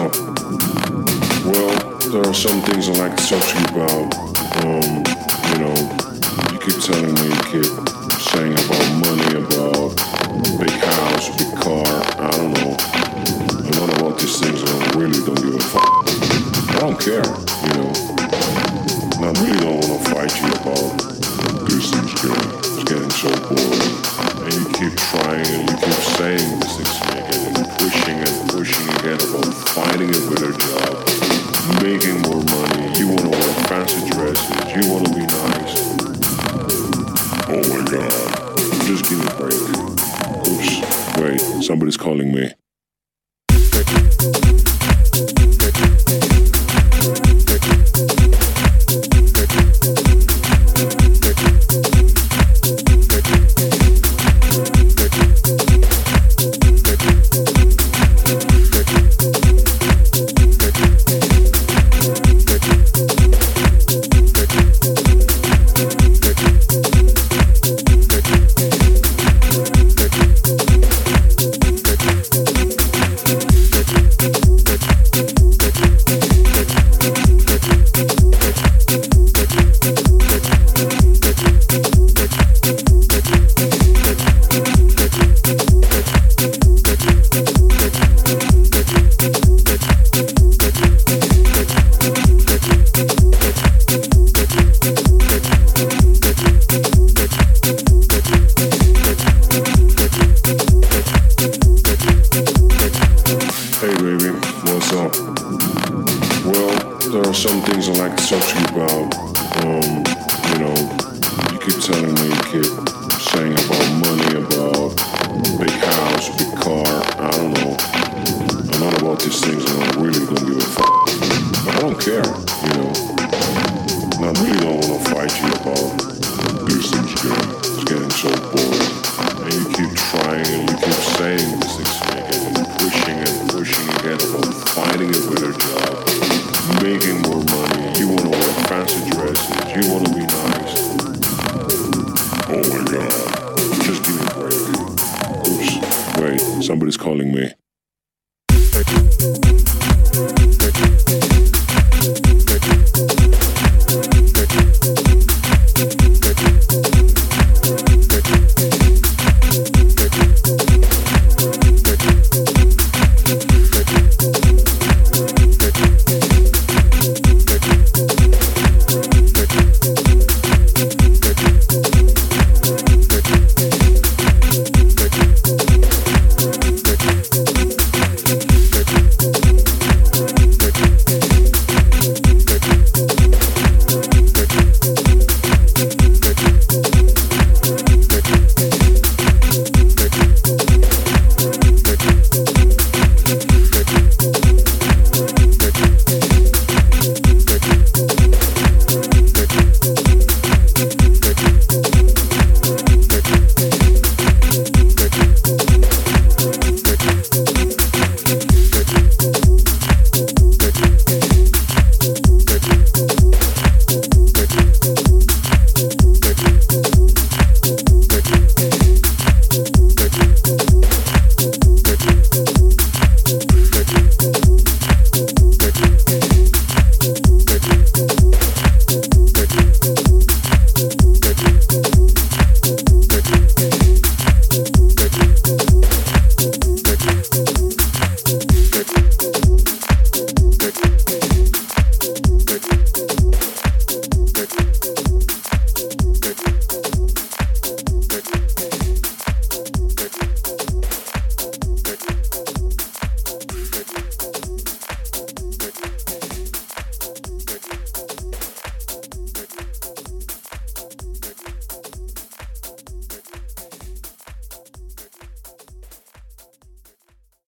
up? Well, there are some things I like to talk to you about. You keep telling me, you keep saying about money, about big house, big car, I don't know. A lot about these things I really don't give a fuck. I don't care, And I really don't want to fight you about these things, girl. It's getting so boring. And you keep trying and you keep saying these things to me again and pushing again about finding a better job, making more money. You want to wear fancy dresses. You want to be nice. Oh my God. Just give me a break. Oops. Wait, somebody's calling me. Hey baby, what's up? Well, there are some things I like to talk to you about. You keep telling me, you keep saying about money, about big house, big car, I don't know. A lot about these things and I really don't give a fuck. But I don't care, And I really don't want to fight you about these things, girl. It's getting so boring. And you keep trying and you keep saying these things to me again and pushing again about finding a better job, making more money. You want to wear fancy dresses. You want to be nice. Oh my God. Just give me a break. Oops. Wait, somebody's calling me.